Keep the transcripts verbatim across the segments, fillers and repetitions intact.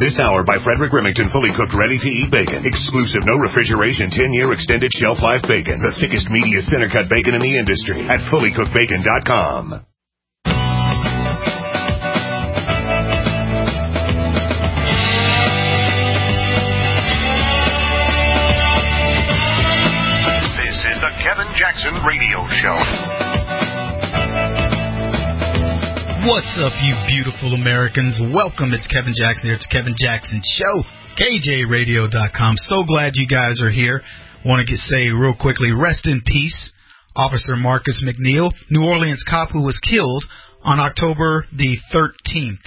This hour by Frederick Remington, fully cooked, ready-to-eat bacon. Exclusive, no refrigeration, ten-year extended shelf life bacon. The thickest, meatiest, center-cut bacon in the industry at fully cooked bacon dot com. This is the Kevin Jackson Radio Show. What's up, you beautiful Americans? Welcome. It's Kevin Jackson here. It's Kevin Jackson Show, K J radio dot com. So glad you guys are here. Want to get say real quickly, rest in peace, Officer Marcus McNeil, New Orleans cop who was killed on October the thirteenth.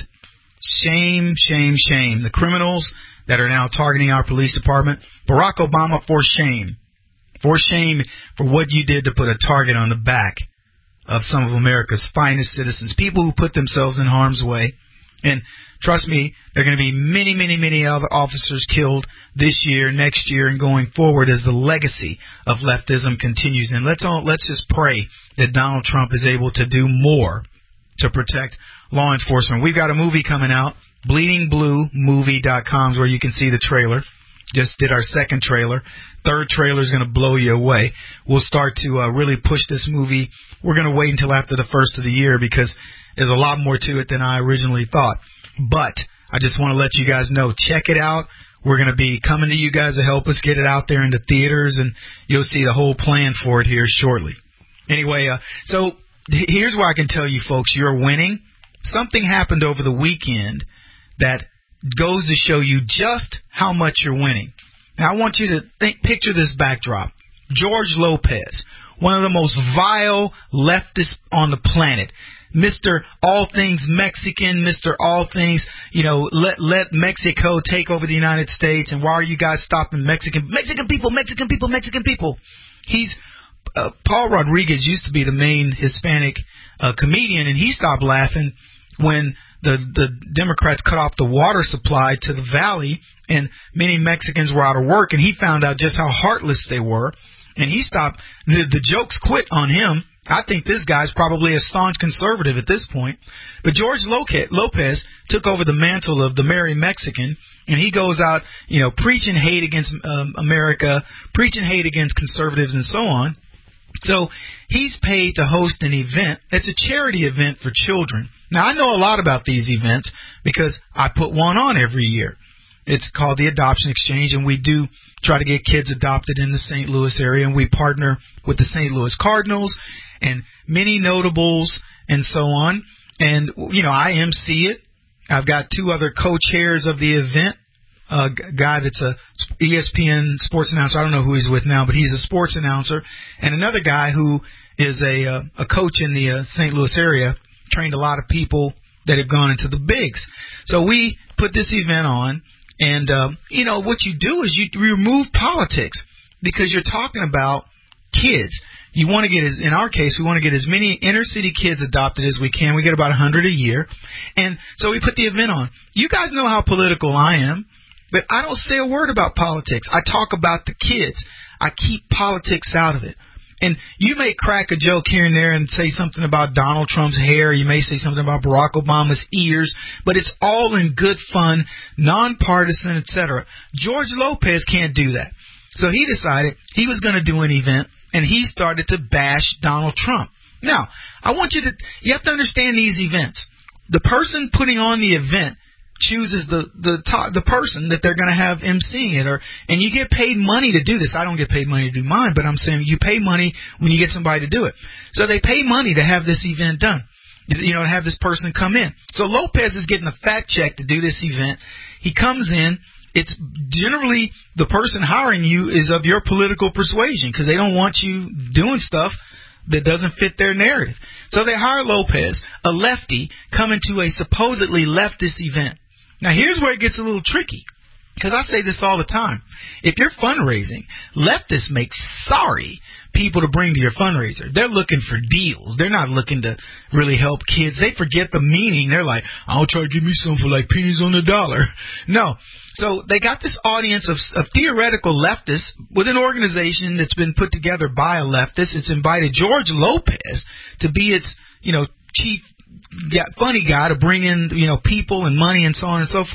Shame, shame, shame. The criminals that are now targeting our police department, Barack Obama, for shame. For shame for what you did to put a target on the back of some of America's finest citizens, people who put themselves in harm's way. And trust me, there are going to be many, many, many other officers killed this year, next year, and going forward as the legacy of leftism continues. And let's all, let's just pray that Donald Trump is able to do more to protect law enforcement. We've got a movie coming out, bleeding blue movie dot com is where you can see the trailer. Just did our second trailer. Third trailer is going to blow you away. We'll start to uh, really push this movie. We're going to wait until after the first of the year because there's a lot more to it than I originally thought. But I just want to let you guys know, check it out. We're going to be coming to you guys to help us get it out there in the theaters, and you'll see the whole plan for it here shortly. Anyway, uh, so here's where I can tell you folks, you're winning. Something happened over the weekend that goes to show you just how much you're winning. Now, I want you to think, picture this backdrop. George Lopez, one of the most vile leftists on the planet. Mister All Things Mexican, Mister All Things, you know, let let Mexico take over the United States, and why are you guys stopping Mexican Mexican people, Mexican people, Mexican people? He's uh, Paul Rodriguez used to be the main Hispanic uh, comedian, and he stopped laughing when the the Democrats cut off the water supply to the valley, and many Mexicans were out of work, and he found out just how heartless they were, and he stopped. The, the jokes quit on him. I think this guy's probably a staunch conservative at this point. But George Lopez took over the mantle of the Merry Mexican, and he goes out, you know, preaching hate against um, America, preaching hate against conservatives and so on. So he's paid to host an event. It's a charity event for children. Now, I know a lot about these events because I put one on every year. It's called the Adoption Exchange, and we do try to get kids adopted in the Saint Louis area, and we partner with the Saint Louis Cardinals and many notables and so on. And, you know, I M C it. I've got two other co-chairs of the event, a guy that's a E S P N sports announcer. I don't know who he's with now, but he's a sports announcer. And another guy who is a, uh, a coach in the uh, Saint Louis area, trained a lot of people that have gone into the bigs. So we put this event on. And, um, you know, what you do is you remove politics because you're talking about kids. You want to get, as in our case, we want to get as many inner city kids adopted as we can. We get about one hundred a year. And so we put the event on. You guys know how political I am, but I don't say a word about politics. I talk about the kids. I keep politics out of it. And you may crack a joke here and there and say something about Donald Trump's hair. You may say something about Barack Obama's ears, but it's all in good fun, nonpartisan, et cetera. George Lopez can't do that. So he decided he was going to do an event, and he started to bash Donald Trump. Now, I want you to, you have to understand these events. The person putting on the event chooses the the top, the person that they're going to have emceeing it, or and you get paid money to do this. I don't get paid money to do mine, but I'm saying you pay money when you get somebody to do it. So they pay money to have this event done, you know, to have this person come in. So Lopez is getting a fat check to do this event. He comes in. It's generally the person hiring you is of your political persuasion because they don't want you doing stuff that doesn't fit their narrative. So they hire Lopez, a lefty, coming to a supposedly leftist event. Now, here's where it gets a little tricky, because I say this all the time. If you're fundraising, leftists make sorry people to bring to your fundraiser. They're looking for deals. They're not looking to really help kids. They forget the meaning. They're like, I'll try to give me some for like pennies on the dollar. No. So they got this audience of, of theoretical leftists with an organization that's been put together by a leftist. It's invited George Lopez to be its, you know, chief funny guy to bring in, you know, people and money and so on and so forth.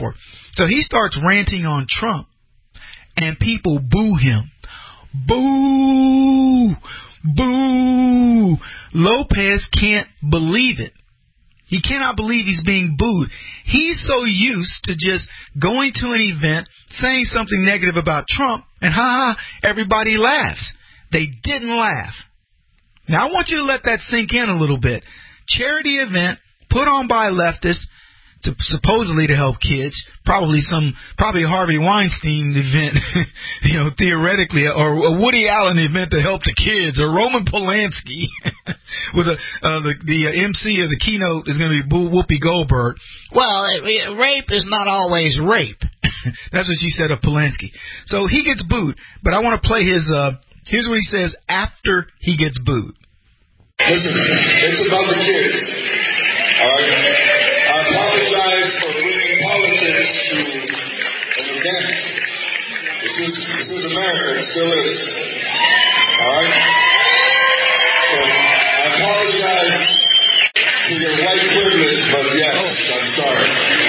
So he starts ranting on Trump, and people boo him. Boo! Boo! Lopez can't believe it. He cannot believe he's being booed. He's so used to just going to an event, saying something negative about Trump, and ha ha, everybody laughs. They didn't laugh. Now I want you to let that sink in a little bit. Charity event put on by leftists, to, supposedly to help kids, probably some, probably a Harvey Weinstein event, you know, theoretically, or a Woody Allen event to help the kids, or Roman Polanski, with a, uh, the, the uh, M C of the keynote is going to be Whoopi Goldberg. Well, it, it, rape is not always rape. That's what she said of Polanski. So he gets booed, but I want to play his, uh, here's what he says after he gets booed. Listen, it's about the kids. All right? I apologize for bringing politics to an event. This is this is America. It still is. All right? So I apologize to your white privilege, but yes, I'm sorry.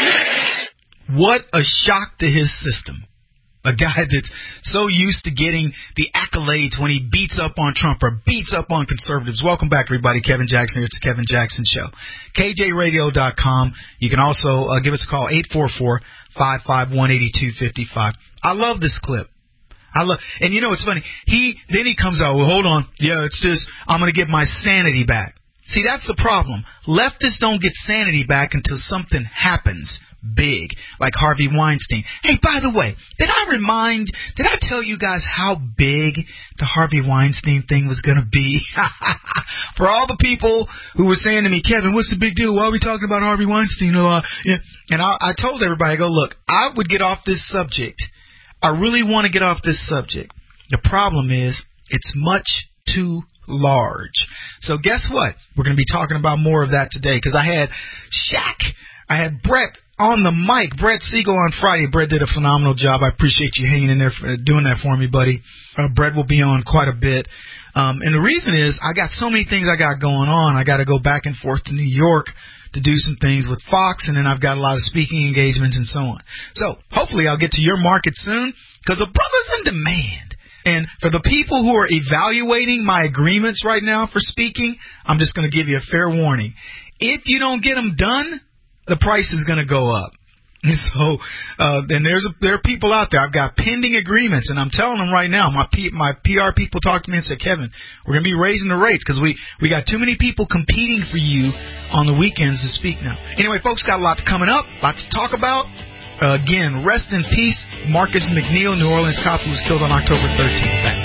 What a shock to his system. A guy that's so used to getting the accolades when he beats up on Trump or beats up on conservatives. Welcome back, everybody. Kevin Jackson here. It's the Kevin Jackson Show. K J radio dot com. You can also uh, give us a call, eight four four, five five one, eight two five five. I love this clip. I love, and you know, it's funny. He Then he comes out, well, hold on. Yeah, it's just, I'm going to get my sanity back. See, that's the problem. Leftists don't get sanity back until something happens big, like Harvey Weinstein. Hey, by the way, did I remind, did I tell you guys how big the Harvey Weinstein thing was going to be? For all the people who were saying to me, Kevin, what's the big deal? Why are we talking about Harvey Weinstein? Uh, yeah. And I, I told everybody, I go, look, I would get off this subject. I really want to get off this subject. The problem is, it's much too large. So guess what? We're going to be talking about more of that today, because I had Shaq, I had Brett on the mic, Brett Siegel on Friday. Brett did a phenomenal job. I appreciate you hanging in there, for, doing that for me, buddy. Uh, Brett will be on quite a bit. Um, and the reason is I got so many things I got going on. I got to go back and forth to New York to do some things with Fox, and then I've got a lot of speaking engagements and so on. So hopefully I'll get to your market soon, because the brother's in demand. And for the people who are evaluating my agreements right now for speaking, I'm just going to give you a fair warning. If you don't get them done, the price is going to go up. And so, uh, and there's a, there are people out there. I've got pending agreements, and I'm telling them right now. My P, my P R people talked to me and said, Kevin, we're going to be raising the rates because we we got too many people competing for you on the weekends to speak now. Anyway, folks, got a lot coming up, lots to talk about. Uh, again, rest in peace, Marcus McNeil, New Orleans cop who was killed on October thirteenth. Thanks.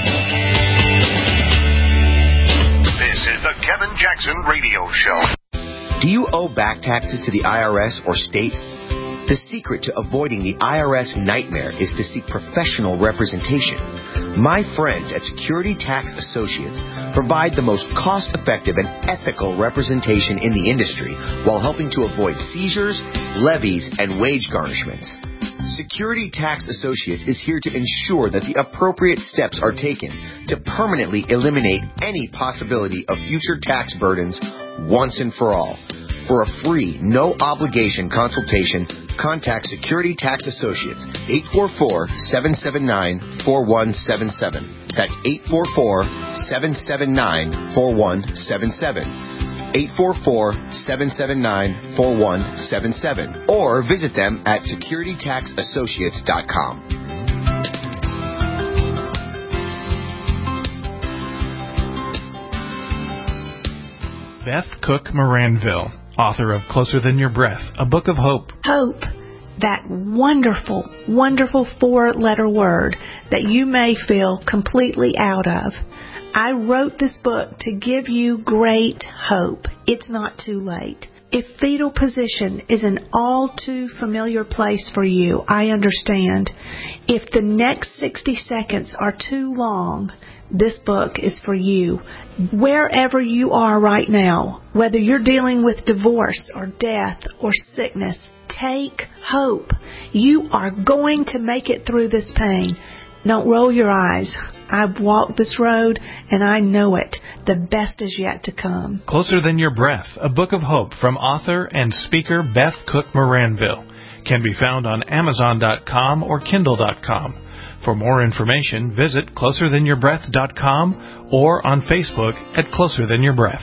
This is the Kevin Jackson Radio Show. Do you owe back taxes to the I R S or state? The secret to avoiding the I R S nightmare is to seek professional representation. My friends at Security Tax Associates provide the most cost-effective and ethical representation in the industry while helping to avoid seizures, levies, and wage garnishments. Security Tax Associates is here to ensure that the appropriate steps are taken to permanently eliminate any possibility of future tax burdens once and for all. For a free, no-obligation consultation, contact Security Tax Associates, eight four four, seven seven nine, four one seven seven. That's eight four four, seven seven nine, four one seven seven. eight four four, seven seven nine, four one seven seven. Or visit them at security tax associates dot com. Beth Cook Moranville, author of Closer Than Your Breath, a book of hope. Hope, that wonderful, wonderful four-letter word that you may feel completely out of. I wrote this book to give you great hope. It's not too late. If fetal position is an all too familiar place for you, I understand. If the next sixty seconds are too long, this book is for you. Wherever you are right now, whether you're dealing with divorce or death or sickness, take hope. You are going to make it through this pain. Don't roll your eyes. I've walked this road, and I know it. The best is yet to come. Closer Than Your Breath, a book of hope from author and speaker Beth Cook Moranville. can be found on Amazon dot com or Kindle dot com. For more information, visit closer than your breath dot com or on Facebook at Closer Than Your Breath.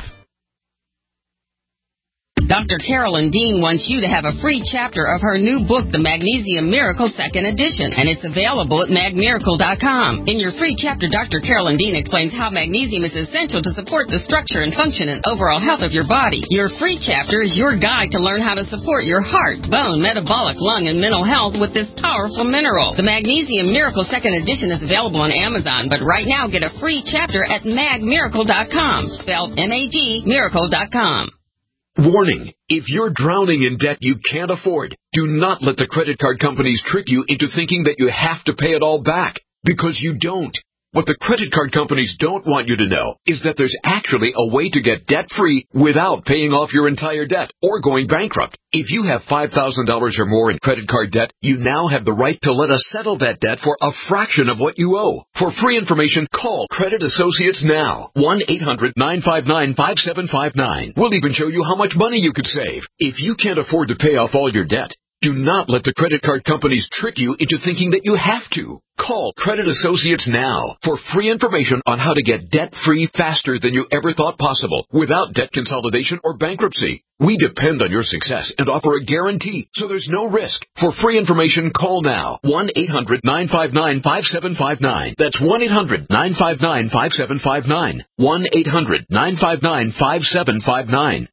Doctor Carolyn Dean wants you to have a free chapter of her new book, The Magnesium Miracle Second Edition, and it's available at mag miracle dot com. In your free chapter, Doctor Carolyn Dean explains how magnesium is essential to support the structure and function and overall health of your body. Your free chapter is your guide to learn how to support your heart, bone, metabolic, lung, and mental health with this powerful mineral. The Magnesium Miracle Second Edition is available on Amazon, but right now get a free chapter at mag miracle dot com, spelled M A G miracle dot com. Warning, if you're drowning in debt you can't afford, do not let the credit card companies trick you into thinking that you have to pay it all back, because you don't. What the credit card companies don't want you to know is that there's actually a way to get debt-free without paying off your entire debt or going bankrupt. If you have five thousand dollars or more in credit card debt, you now have the right to let us settle that debt for a fraction of what you owe. For free information, call Credit Associates now. one eight hundred nine five nine five seven five nine. We'll even show you how much money you could save. If you can't afford to pay off all your debt, do not let the credit card companies trick you into thinking that you have to. Call Credit Associates now for free information on how to get debt-free faster than you ever thought possible without debt consolidation or bankruptcy. We depend on your success and offer a guarantee, so there's no risk. For free information, call now. one eight hundred nine five nine five seven five nine. That's one eight hundred nine five nine five seven five nine. one eight hundred nine five nine five seven five nine.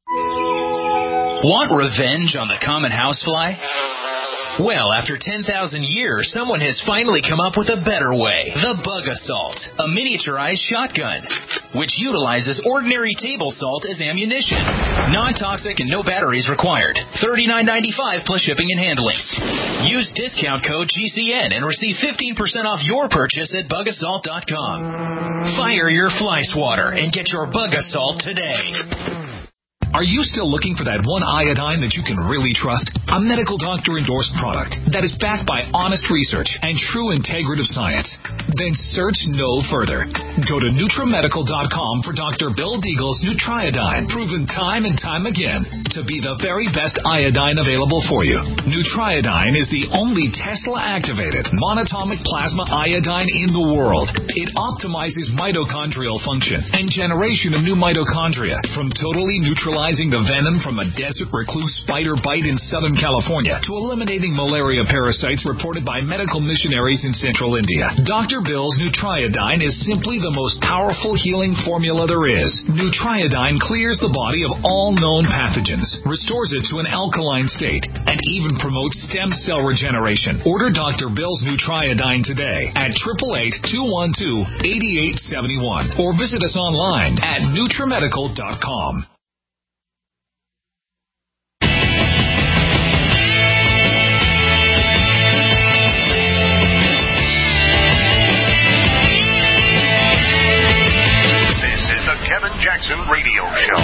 Want revenge on the common housefly? Well, after ten thousand years, someone has finally come up with a better way. The Bug Assault, a miniaturized shotgun, which utilizes ordinary table salt as ammunition. Non-toxic and no batteries required. thirty-nine ninety-five plus shipping and handling. Use discount code G C N and receive fifteen percent off your purchase at bug assault dot com. Fire your fly swatter and get your Bug Assault today. Are you still looking for that one iodine that you can really trust? A medical doctor-endorsed product that is backed by honest research and true integrative science? Then search no further. Go to Nutra Medical dot com for Doctor Bill Deagle's Nutriodine, proven time and time again to be the very best iodine available for you. Nutriodine is the only Tesla-activated monatomic plasma iodine in the world. It optimizes mitochondrial function and generation of new mitochondria from totally neutralizing the venom from a desert recluse spider bite in Southern California to eliminating malaria parasites reported by medical missionaries in central India. Doctor Bill's Nutriodine is simply the most powerful healing formula there is. Nutriodine clears the body of all known pathogens, restores it to an alkaline state, and even promotes stem cell regeneration. Order Doctor Bill's Nutriodine today at eight eight eight, two one two, eight eight seven one or visit us online at Nutra Medical dot com. Kevin Jackson Radio Show.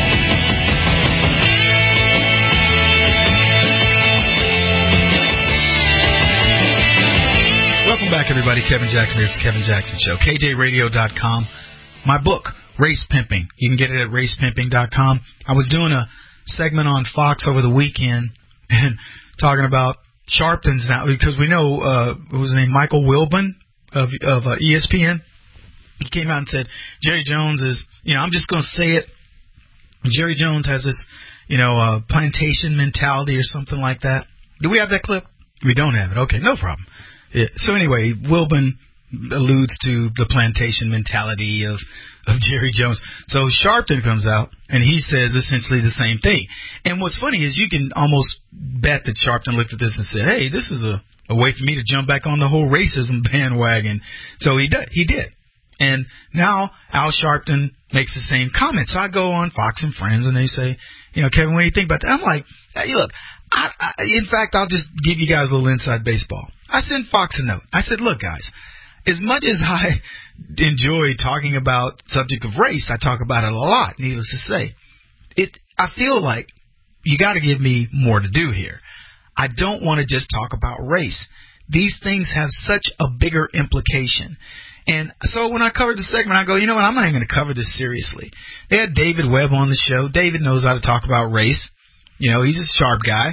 Welcome back, everybody. Kevin Jackson here. It's Kevin Jackson Show. K J radio dot com. My book, Race Pimping. You can get it at race pimping dot com. I was doing a segment on Fox over the weekend and talking about Sharpton's now, because we know, uh, what was his name, Michael Wilbon of, of uh, E S P N. He came out and said, Jerry Jones is, you know, I'm just going to say it. Jerry Jones has this, you know, uh, plantation mentality or something like that. Do we have that clip? We don't have it. Okay, no problem. Yeah. So anyway, Wilbon alludes to the plantation mentality of, of Jerry Jones. So Sharpton comes out and he says essentially the same thing. And what's funny is you can almost bet that Sharpton looked at this and said, hey, this is a, a way for me to jump back on the whole racism bandwagon. So he did. He did. And now Al Sharpton makes the same comment. So I go on Fox and Friends, and they say, you know, Kevin, what do you think about that? I'm like, hey, look, I, I, in fact, I'll just give you guys a little inside baseball. I sent Fox a note. I said, look, guys, as much as I enjoy talking about the subject of race, I talk about it a lot, needless to say. It, I feel like you got to give me more to do here. I don't want to just talk about race. These things have such a bigger implication. And so when I covered the segment, I go, you know what, I'm not even going to cover this seriously. They had David Webb on the show. David knows how to talk about race. You know, he's a sharp guy.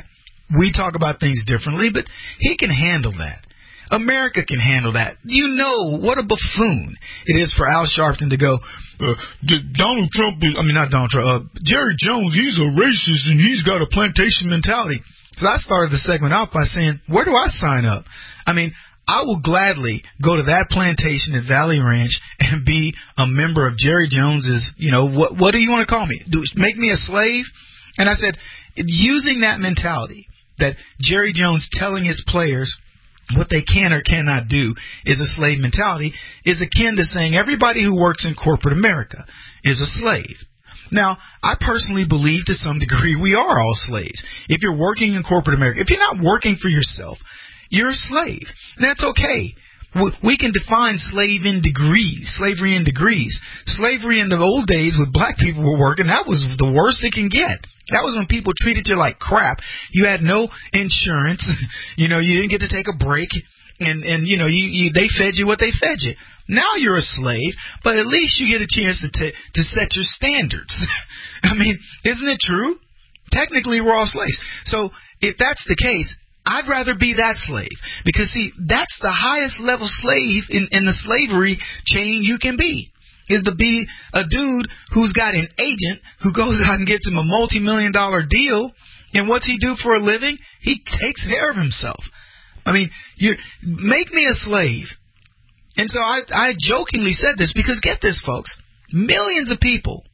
we talk about things differently, but he can handle that. America can handle that. You know what a buffoon it is for Al Sharpton to go, uh, Donald Trump, is, I mean, not Donald Trump, uh, Jerry Jones, he's a racist and he's got a plantation mentality. So I started the segment out by saying, where do I sign up? I mean, I will gladly go to that plantation at Valley Ranch and be a member of Jerry Jones's, you know, what, what do you want to call me? Do, make me a slave? And I said, using that mentality that Jerry Jones telling his players what they can or cannot do is a slave mentality is akin to saying everybody who works in corporate America is a slave. Now, I personally believe to some degree we are all slaves. If you're working in corporate America, if you're not working for yourself, you're a slave. And that's okay. We can define slave in degrees, slavery in degrees. Slavery in the old days when black people were working, that was the worst it can get. That was when people treated you like crap. You had no insurance. You know, you didn't get to take a break. And, and you know, you, you they fed you what they fed you. Now you're a slave, but at least you get a chance to t- to set your standards. I mean, isn't it true? Technically, we're all slaves. So if that's the case, I'd rather be that slave. Because, see, that's the highest level slave in, in the slavery chain you can be. Is to be a dude who's got an agent who goes out and gets him a multi-million dollar deal. And what's he do for a living? He takes care of himself. I mean, you make me a slave. And so I, I jokingly said this because get this, folks. Millions of people,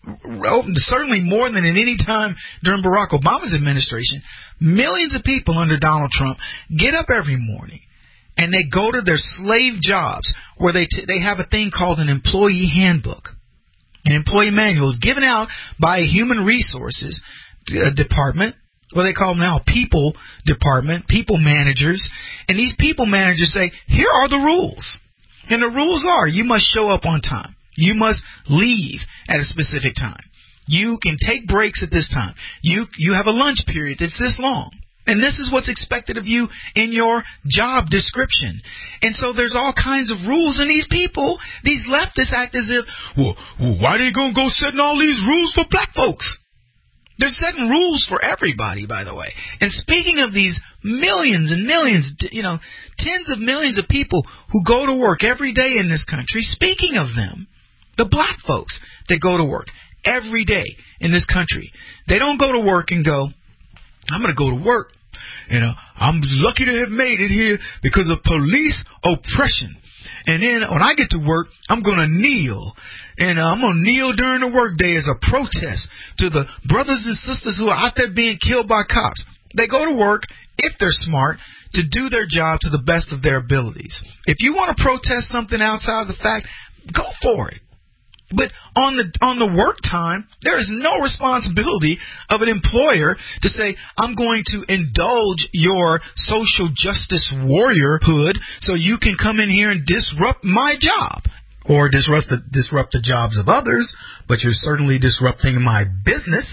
certainly more than at any time during Barack Obama's administration, millions of people under Donald Trump get up every morning and they go to their slave jobs where they t- they have a thing called an employee handbook, an employee manual given out by a human resources uh, department, what they call them now, people department, people managers. And these people managers say, here are the rules. And the rules are you must show up on time. You must leave at a specific time. You can take breaks at this time. You you have a lunch period that's this long. And this is what's expected of you in your job description. And so there's all kinds of rules. And these people, these leftists act as if, well, well why are they going to go setting all these rules for black folks? They're setting rules for everybody, by the way. And speaking of these millions and millions, you know, tens of millions of people who go to work every day in this country, speaking of them, the black folks that go to work every day in this country, they don't go to work and go, I'm going to go to work. You know, I'm lucky to have made it here because of police oppression. And then when I get to work, I'm going to kneel. And uh, I'm going to kneel during the workday as a protest to the brothers and sisters who are out there being killed by cops. They go to work, if they're smart, to do their job to the best of their abilities. If you want to protest something outside of the fact, go for it. But on the on the work time, there is no responsibility of an employer to say, I'm going to indulge your social justice warriorhood so you can come in here and disrupt my job. Or disrupt the, disrupt the jobs of others, but you're certainly disrupting my business.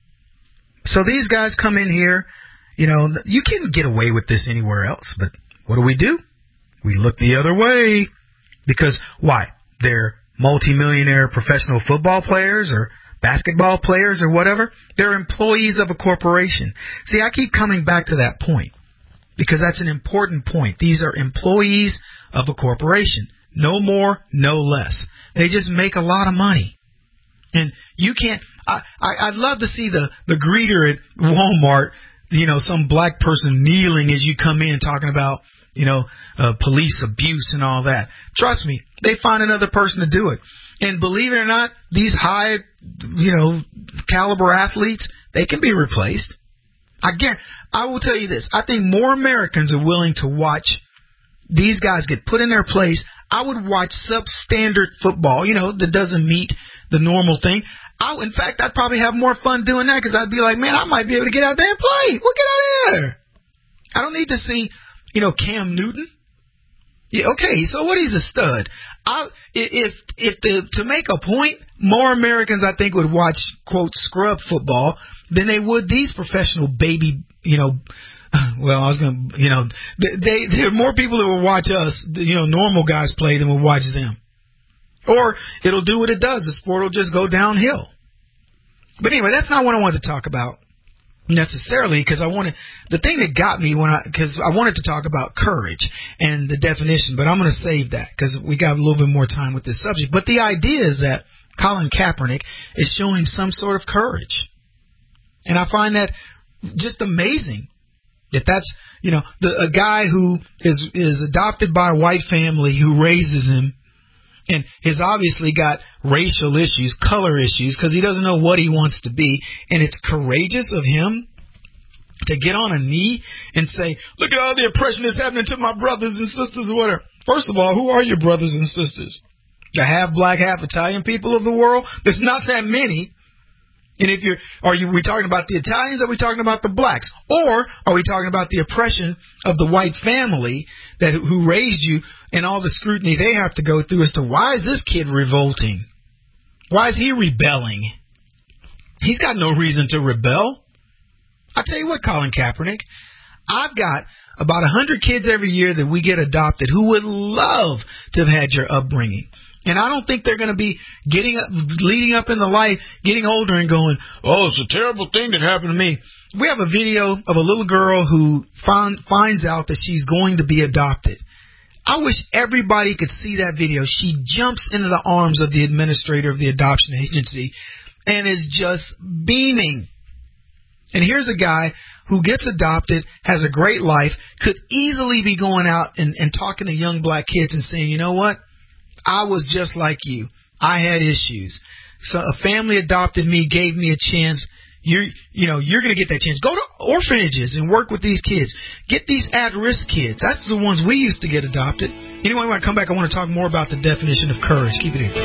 So these guys come in here, you know, you can't get away with this anywhere else. But what do we do? We look the other way. Because why? They're multimillionaire professional football players or basketball players or whatever. They're employees of a corporation. See, I keep coming back to that point because that's an important point. These are employees of a corporation. No more, no less. They just make a lot of money. And you can't, I, I, I'd love to see the, the greeter at Walmart, you know, some black person kneeling as you come in talking about, you know, uh, police abuse and all that. Trust me, they find another person to do it. And believe it or not, these high, you know, caliber athletes, they can be replaced. Again, I will tell you this. I think more Americans are willing to watch these guys get put in their place. I would watch substandard football, you know, that doesn't meet the normal thing. I, in fact, I'd probably have more fun doing that because I'd be like, man, I might be able to get out there and play. We'll get out there. I don't need to see, you know, Cam Newton. Yeah, okay, so what? He's a stud. I, if if the, to make a point, more Americans, I think, would watch, quote, scrub football than they would these professional baby, you know, well, I was going to, you know, they, there are more people that will watch us, you know, normal guys play than will watch them. Or it'll do what it does. The sport will just go downhill. But anyway, that's not what I wanted to talk about. necessarily, because I wanted, the thing that got me when I, because I wanted to talk about courage and the definition, but I'm going to save that because we got a little bit more time with this subject. But the idea is that Colin Kaepernick is showing some sort of courage. And I find that just amazing that that's, you know, the, a guy who is, is adopted by a white family who raises him and has obviously got racial issues, color issues, because he doesn't know what he wants to be. And it's courageous of him to get on a knee and say, look at all the oppression that's happening to my brothers and sisters or whatever. First of all, who are your brothers and sisters? The half black, half Italian people of the world? There's not that many. And if you're, are you, we talking about the Italians, or are we talking about the blacks? Or are we talking about the oppression of the white family that who raised you and all the scrutiny they have to go through as to why is this kid revolting? Why is he rebelling? He's got no reason to rebel. I'll tell you what, Colin Kaepernick, I've got about one hundred kids every year that we get adopted who would love to have had your upbringing. And I don't think they're going to be getting up, leading up in the life, getting older and going, oh, it's a terrible thing that happened to me. We have a video of a little girl who find, finds out that she's going to be adopted. I wish everybody could see that video. She jumps into the arms of the administrator of the adoption agency and is just beaming. And here's a guy who gets adopted, has a great life, could easily be going out and, and talking to young black kids and saying, you know what? I was just like you. I had issues. So a family adopted me, gave me a chance. You're, you know, you're going to get that chance. Go to orphanages and work with these kids. Get these at-risk kids. That's the ones we used to get adopted. Anyway, when I come back, I want to talk more about the definition of courage. Keep it here.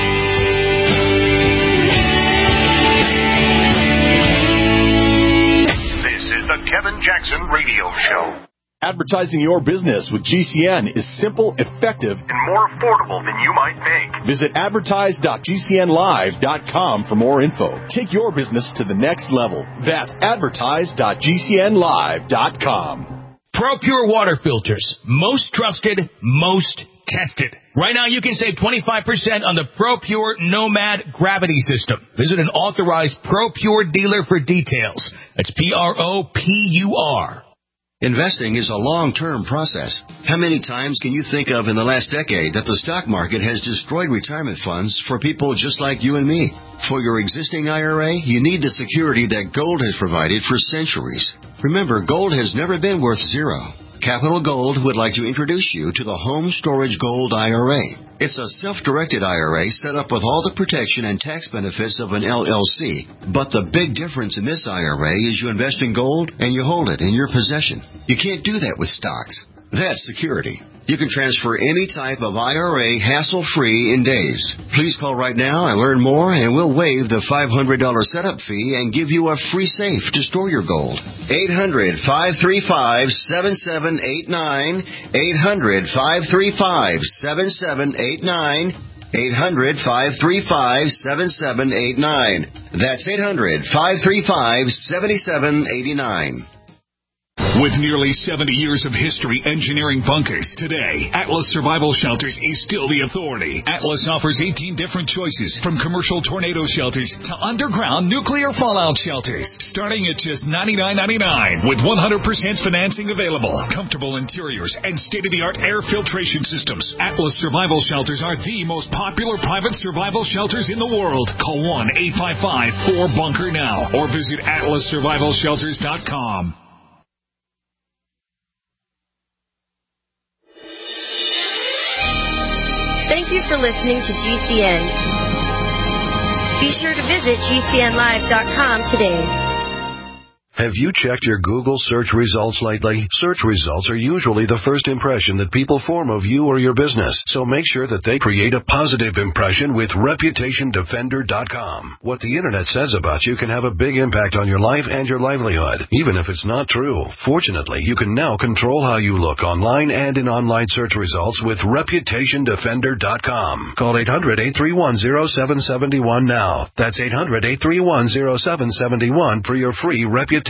This is the Kevin Jackson Radio Show. Advertising your business with G C N is simple, effective, and more affordable than you might think. Visit advertise dot G C N live dot com for more info. Take your business to the next level. That's advertise dot G C N live dot com. ProPure water filters. Most trusted, most tested. Right now you can save twenty-five percent on the ProPure Nomad Gravity System. Visit an authorized ProPure dealer for details. That's P R O P U R. Investing is a long-term process. How many times can you think of in the last decade that the stock market has destroyed retirement funds for people just like you and me? For your existing I R A, you need the security that gold has provided for centuries. Remember, gold has never been worth zero. Capital Gold would like to introduce you to the Home Storage Gold I R A. It's a self-directed I R A set up with all the protection and tax benefits of an L L C. But the big difference in this I R A is you invest in gold and you hold it in your possession. You can't do that with stocks. That's security. You can transfer any type of I R A hassle-free in days. Please call right now and learn more, and we'll waive the five hundred dollars setup fee and give you a free safe to store your gold. eight hundred, five three five, seven seven eight nine. eight hundred, five three five, seven seven eight nine. eight hundred, five three five, seven seven eight nine. That's eight hundred, five three five, seven seven eight nine. With nearly seventy years of history engineering bunkers, today, Atlas Survival Shelters is still the authority. Atlas offers eighteen different choices, from commercial tornado shelters to underground nuclear fallout shelters, starting at just ninety-nine ninety-nine, with one hundred percent financing available, comfortable interiors, and state-of-the-art air filtration systems. Atlas Survival Shelters are the most popular private survival shelters in the world. Call one eight five five, four bunker now, or visit atlas survival shelters dot com. Thank you for listening to G C N. Be sure to visit G C N live dot com today. Have you checked your Google search results lately? Search results are usually the first impression that people form of you or your business, so make sure that they create a positive impression with reputation defender dot com. What the internet says about you can have a big impact on your life and your livelihood, even if it's not true. Fortunately, you can now control how you look online and in online search results with reputation defender dot com. Call eight hundred, eight three one, zero seven seven one now. That's eight hundred, eight three one, zero seven seven one for your free Reputation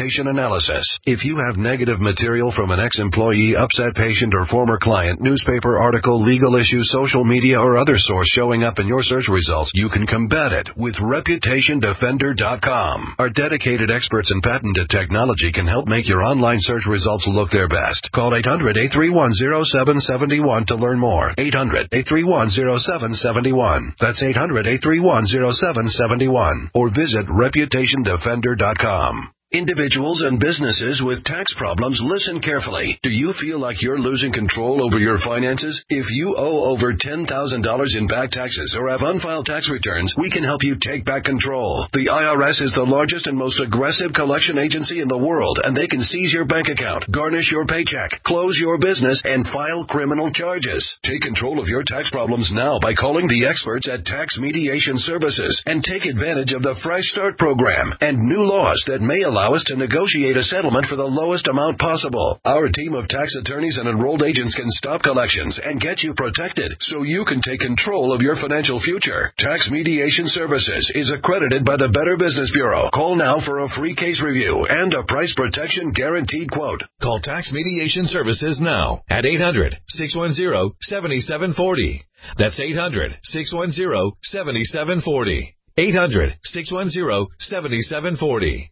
reputation analysis. If you have negative material from an ex-employee, upset patient, or former client, newspaper article, legal issue, social media, or other source showing up in your search results, you can combat it with reputation defender dot com. Our dedicated experts in patented technology can help make your online search results look their best. Call eight hundred, eight three one, zero seven seven one to learn more. eight hundred, eight three one, zero seven seven one. That's eight hundred, eight three one, zero seven seven one. Or visit reputation defender dot com. Individuals and businesses with tax problems, listen carefully. Do you feel like you're losing control over your finances? If you owe over ten thousand dollars in back taxes or have unfiled tax returns, we can help you take back control. The I R S is the largest and most aggressive collection agency in the world, and they can seize your bank account, garnish your paycheck, close your business, and file criminal charges. Take control of your tax problems now by calling the experts at Tax Mediation Services and take advantage of the Fresh Start program and new laws that may allow us to negotiate a settlement for the lowest amount possible. Our team of tax attorneys and enrolled agents can stop collections and get you protected so you can take control of your financial future. Tax Mediation Services is accredited by the Better Business Bureau. Call now for a free case review and a price protection guaranteed quote. Call Tax Mediation Services now at eight hundred, six one zero, seven seven four zero. That's eight hundred, six one zero, seven seven four zero. eight hundred, six one zero, seven seven four zero.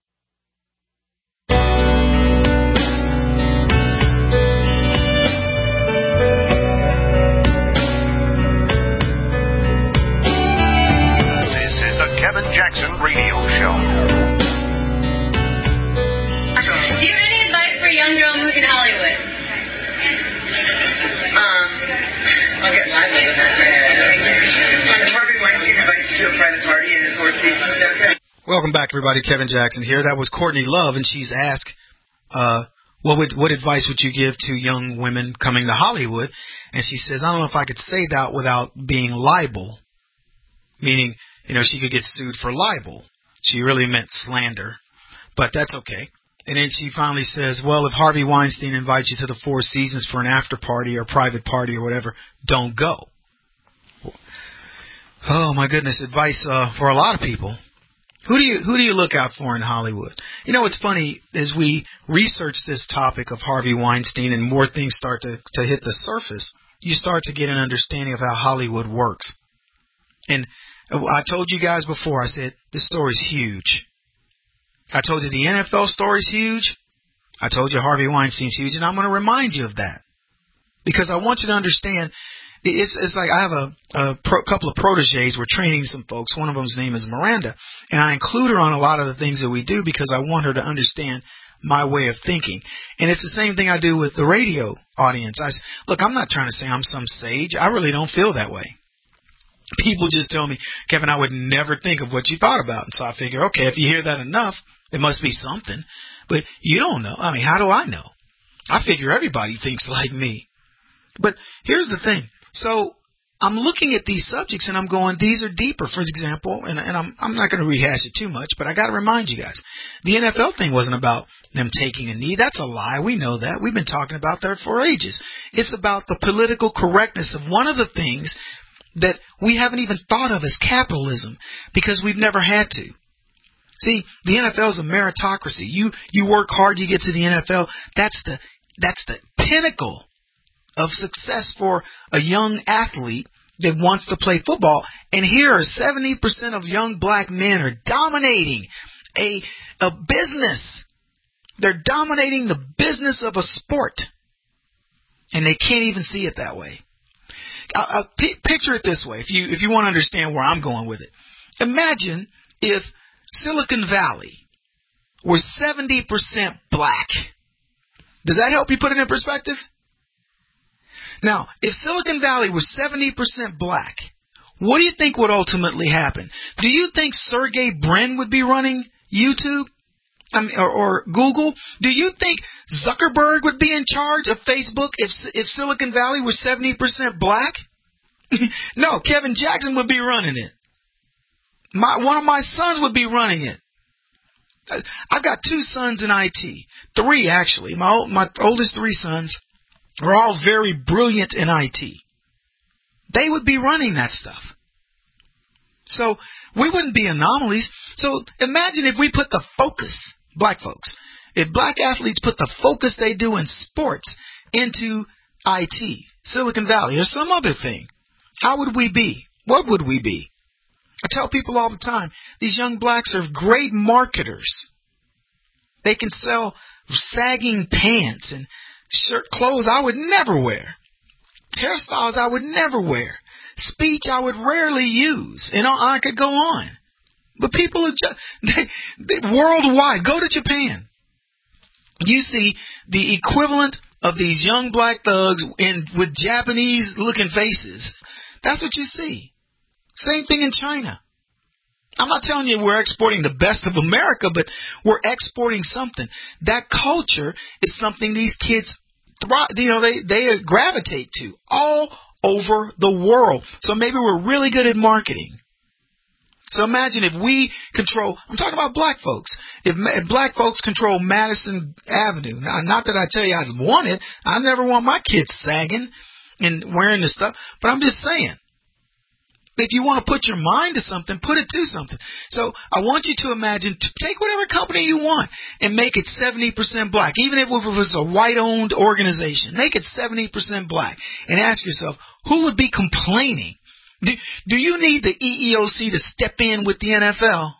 Kevin Jackson Radio Show. Do you have any advice for a young girl moving to Hollywood? Um, I'll get live with it. Harvey Weinstein invites you to a private party in the Four Seasons. Welcome back, everybody. Kevin Jackson here. That was Courtney Love, and she's asked, uh, what would what advice would you give to young women coming to Hollywood? And she says, I don't know if I could say that without being libel, meaning, you know, she could get sued for libel. She really meant slander, but that's okay. And then she finally says, well, if Harvey Weinstein invites you to the Four Seasons for an after party or private party or whatever, don't go. Oh, my goodness, advice uh, for a lot of people. Who do you who do you look out for in Hollywood? You know, it's funny, as we research this topic of Harvey Weinstein and more things start to, to hit the surface, you start to get an understanding of how Hollywood works. And I told you guys before, I said, this story's huge. I told you the N F L story's huge. I told you Harvey Weinstein's huge, and I'm going to remind you of that. Because I want you to understand, it's, it's like I have a, a pro, couple of proteges. We're training some folks. One of them's name is Miranda, and I include her on a lot of the things that we do because I want her to understand my way of thinking. And it's the same thing I do with the radio audience. I, look, I'm not trying to say I'm some sage. I really don't feel that way. People just tell me, Kevin, I would never think of what you thought about. And so I figure, okay, if you hear that enough, it must be something. But you don't know. I mean, how do I know? I figure everybody thinks like me. But here's the thing. So I'm looking at these subjects and I'm going, these are deeper. For example, and, and I'm, I'm not going to rehash it too much, but I got to remind you guys, the N F L thing wasn't about them taking a knee. That's a lie. We know that. We've been talking about that for ages. It's about the political correctness of one of the things that we haven't even thought of as capitalism because we've never had to. See, the N F L is a meritocracy. You you work hard, you get to the N F L. That's the that's the pinnacle of success for a young athlete that wants to play football. And here, seventy percent of young black men are dominating a a business. They're dominating the business of a sport, and they can't even see it that way. Uh, p- picture it this way, if you if you want to understand where I'm going with it. Imagine if Silicon Valley were seventy percent black. Does that help you put it in perspective? Now, if Silicon Valley was seventy percent black, what do you think would ultimately happen? Do you think Sergey Brin would be running YouTube? I mean, or, or Google? Do you think Zuckerberg would be in charge of Facebook if if Silicon Valley was seventy percent black? No, Kevin Jackson would be running it. My one of my sons would be running it. I've got two sons in I T, three actually. My my oldest three sons are all very brilliant in I T. They would be running that stuff. So we wouldn't be anomalies. So imagine if we put the focus Black folks. If black athletes put the focus they do in sports into I T, Silicon Valley, or some other thing, how would we be? What would we be? I tell people all the time, these young blacks are great marketers. They can sell sagging pants and shirt clothes I would never wear. Hairstyles I would never wear. Speech I would rarely use. And I could go on. But people are just, they, they, worldwide, go to Japan. You see the equivalent of these young black thugs in with Japanese-looking faces. That's what you see. Same thing in China. I'm not telling you we're exporting the best of America, but we're exporting something. That culture is something these kids, thrive, you know, they, they gravitate to all over the world. So maybe we're really good at marketing. So imagine if we control, I'm talking about black folks. If, if black folks control Madison Avenue, now, not that I tell you I want it. I never want my kids sagging and wearing this stuff, but I'm just saying. If you want to put your mind to something, put it to something. So I want you to imagine, take whatever company you want and make it seventy percent black. Even if it was a white-owned organization, make it seventy percent black. And ask yourself, who would be complaining? Do, do you need the E E O C to step in with the N F L?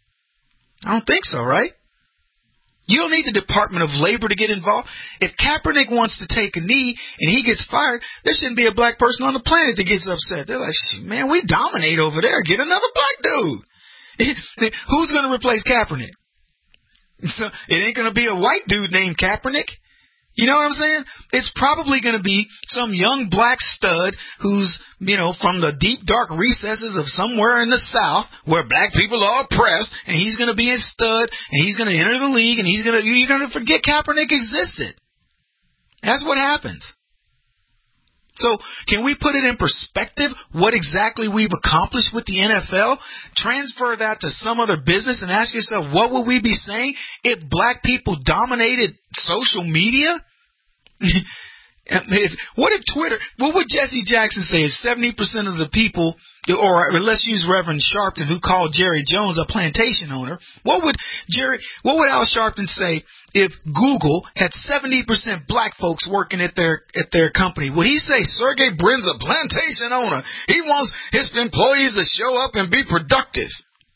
I don't think so, right? You don't need the Department of Labor to get involved. If Kaepernick wants to take a knee and he gets fired, there shouldn't be a black person on the planet that gets upset. They're like, man, we dominate over there. Get another black dude. Who's going to replace Kaepernick? So it ain't going to be a white dude named Kaepernick. You know what I'm saying? It's probably going to be some young black stud who's, you know, from the deep, dark recesses of somewhere in the South where black people are oppressed, and he's going to be a stud, and he's going to enter the league, and he's going to, you're going to forget Kaepernick existed. That's what happens. So can we put it in perspective what exactly we've accomplished with the N F L? Transfer that to some other business and ask yourself, what would we be saying if black people dominated social media? If, what if Twitter, what would Jesse Jackson say if seventy percent of the people, or let's use Reverend Sharpton, who called Jerry Jones a plantation owner, what would Jerry, what would Al Sharpton say if Google had seventy percent black folks working at their, at their company? Would he say Sergey Brin's a plantation owner? He wants his employees to show up and be productive,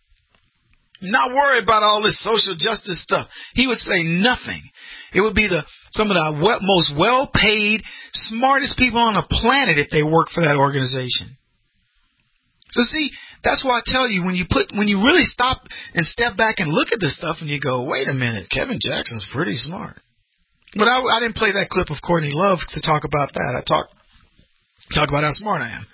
not worry about all this social justice stuff. He would say nothing. It would be the some of the most well-paid, smartest people on the planet if they work for that organization. So see, that's why I tell you, when you put, when you really stop and step back and look at this stuff and you go, wait a minute, Kevin Jackson's pretty smart. But I, I didn't play that clip of Courtney Love to talk about that. I talk, talk about how smart I am.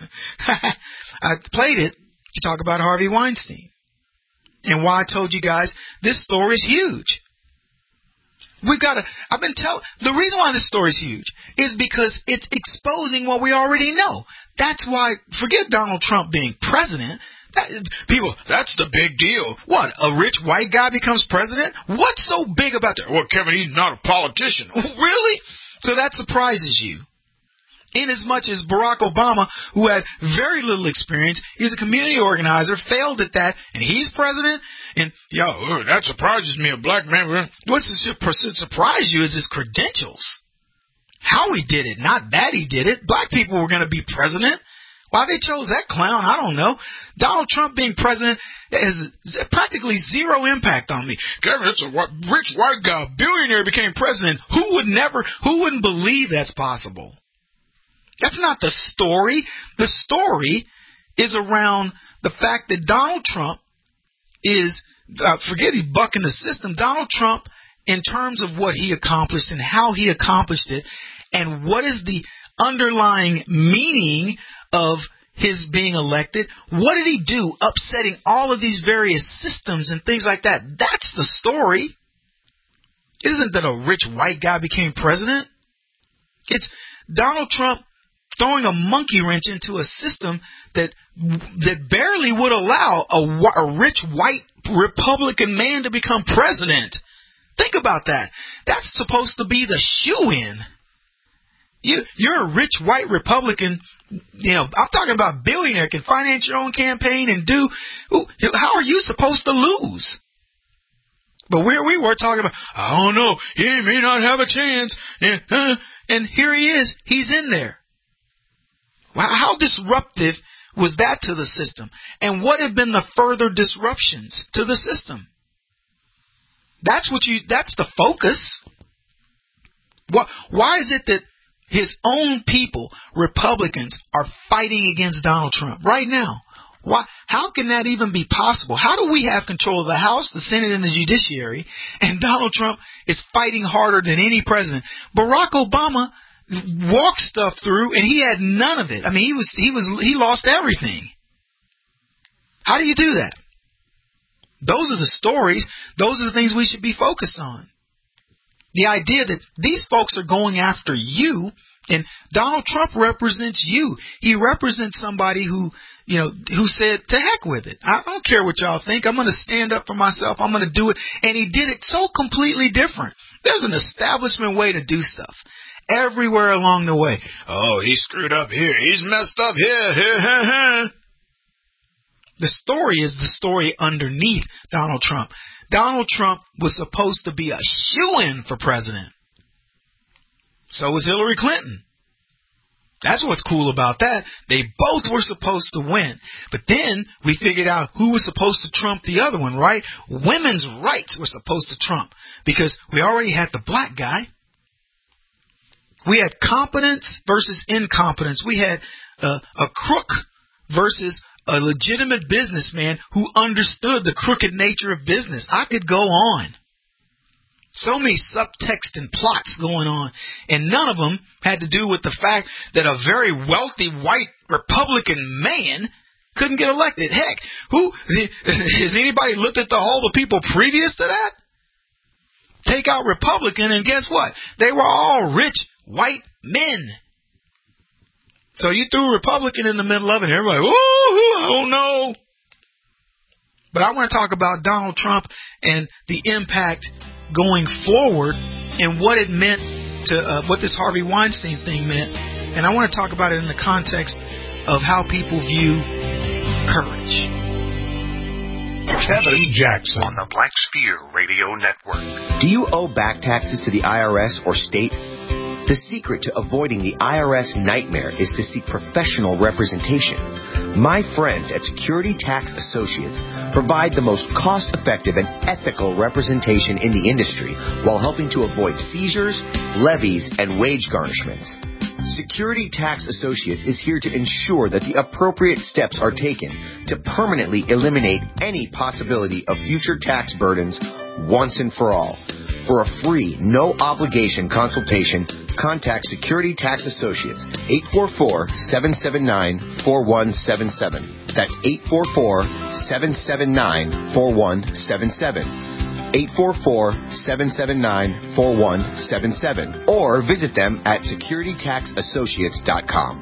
I played it to talk about Harvey Weinstein and why I told you guys this story is huge. We've got to, I've been telling, the reason why this story is huge is because it's exposing what we already know. That's why, forget Donald Trump being president. That, people, that's the big deal. What, a rich white guy becomes president? What's so big about that? Well, Kevin, he's not a politician. Really? So that surprises you. Inasmuch as Barack Obama, who had very little experience, he was a community organizer, failed at that, and he's president. And, yo, that surprises me, a black man. What surprise you is his credentials. How he did it, not that he did it. Black people were going to be president. Why they chose that clown, I don't know. Donald Trump being president has practically zero impact on me. Kevin, it's a rich white guy, billionaire became president. Who would never, who wouldn't believe that's possible? That's not the story. The story is around the fact that Donald Trump is, uh, forget he bucking the system, Donald Trump, in terms of what he accomplished and how he accomplished it, and what is the underlying meaning of his being elected, what did he do upsetting all of these various systems and things like that? That's the story. It isn't that a rich white guy became president. It's Donald Trump throwing a monkey wrench into a system that that barely would allow a, a rich white Republican man to become president. Think about that. That's supposed to be the shoe-in. You, you're a rich white Republican. You know, I'm talking about billionaire, can finance your own campaign and do. How are you supposed to lose? But where we were talking about, I don't know, he may not have a chance. And, uh, and here he is. He's in there. How disruptive was that to the system? And what have been the further disruptions to the system? That's what you, that's the focus. What, why is it that his own people, Republicans, are fighting against Donald Trump right now? Why, how can that even be possible? How do we have control of the House, the Senate, and the judiciary, and Donald Trump is fighting harder than any president? Barack Obama walked stuff through, and he had none of it. I mean, he was he was he lost everything. How do you do that? Those are the stories. Those are the things we should be focused on. The idea that these folks are going after you, and Donald Trump represents you. He represents somebody who, you know, who said, to heck with it. I don't care what y'all think. I'm going to stand up for myself. I'm going to do it. And he did it so completely different. There's an establishment way to do stuff everywhere along the way. Oh, he screwed up here. He's messed up here. The story is the story underneath Donald Trump. Donald Trump was supposed to be a shoo-in for president. So was Hillary Clinton. That's what's cool about that. They both were supposed to win. But then we figured out who was supposed to trump the other one, right? Women's rights were supposed to trump because we already had the black guy. We had competence versus incompetence. We had uh, a crook versus a legitimate businessman who understood the crooked nature of business. I could go on. So many subtext and plots going on, and none of them had to do with the fact that a very wealthy white Republican man couldn't get elected. Heck, who has anybody looked at the, all the people previous to that? Take out Republican, and guess what? They were all rich white men. So you threw Republican in the middle of it, and everybody, woo, I don't know. But I want to talk about Donald Trump and the impact going forward and what it meant to, uh, what this Harvey Weinstein thing meant. And I want to talk about it in the context of how people view courage. Kevin Jackson on the Black Sphere Radio Network. Do you owe back taxes to the I R S or state? The secret to avoiding the I R S nightmare is to seek professional representation. My friends at Security Tax Associates provide the most cost-effective and ethical representation in the industry while helping to avoid seizures, levies, and wage garnishments. Security Tax Associates is here to ensure that the appropriate steps are taken to permanently eliminate any possibility of future tax burdens once and for all. For a free, no-obligation consultation, contact Security Tax Associates, eight four four, seven seven nine, four one seven seven. That's eight four four, seven seven nine, four one seven seven. eight four four, seven seven nine, four one seven seven. Or visit them at security tax associates dot com.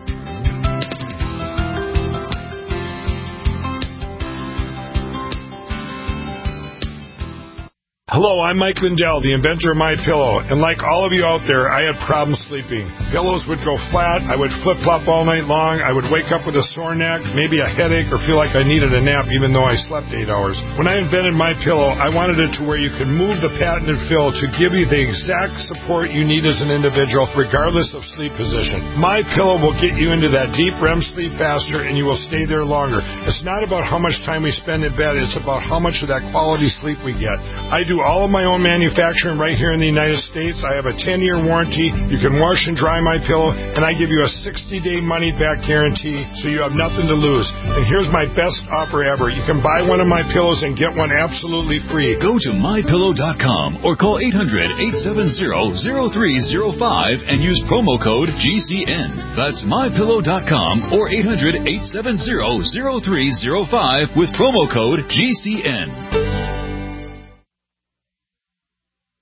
Hello, I'm Mike Lindell, the inventor of MyPillow, and like all of you out there, I had problems sleeping. Pillows would go flat, I would flip-flop all night long, I would wake up with a sore neck, maybe a headache, or feel like I needed a nap even though I slept eight hours. When I invented MyPillow, I wanted it to where you could move the patented fill to give you the exact support you need as an individual, regardless of sleep position. MyPillow will get you into that deep R E M sleep faster, and you will stay there longer. It's not about how much time we spend in bed, it's about how much of that quality sleep we get. I do all of my own manufacturing right here in the United States. I have a ten-year warranty. You can wash and dry my pillow, and I give you a sixty-day money-back guarantee, so you have nothing to lose. And here's my best offer ever. You can buy one of my pillows and get one absolutely free. Go to my pillow dot com or call eight hundred, eight seven zero, zero three zero five and use promo code G C N. That's my pillow dot com or eight hundred, eight seven zero, zero three zero five with promo code G C N.